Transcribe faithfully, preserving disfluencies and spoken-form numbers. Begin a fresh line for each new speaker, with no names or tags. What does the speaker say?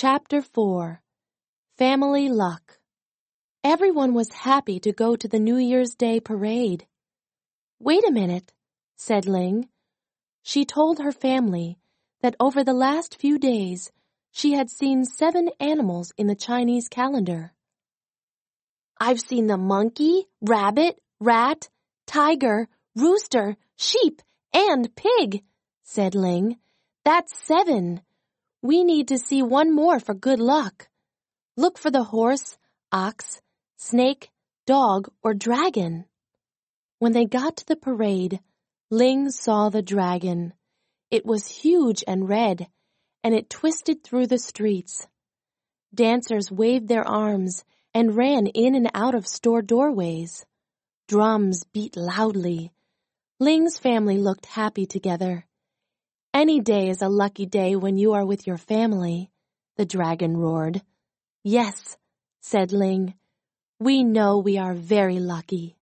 Chapter four. Family Luck. Everyone was happy to go to the New Year's Day parade. "Wait a minute," said Ling. She told her family that over the last few days she had seen seven animals in the Chinese calendar. "I've seen the monkey, rabbit, rat, tiger, rooster, sheep, and pig," said Ling. "That's seven. We need to see one more for good luck. Look for the horse, ox, snake, dog, or dragon." When they got to the parade, Ling saw the dragon. It was huge and red, and it twisted through the streets. Dancers waved their arms and ran in and out of store doorways. Drums beat loudly. Ling's family looked happy together. "Any day is a lucky day when you are with your family," the dragon roared. "Yes," said Ling. "We know we are very lucky."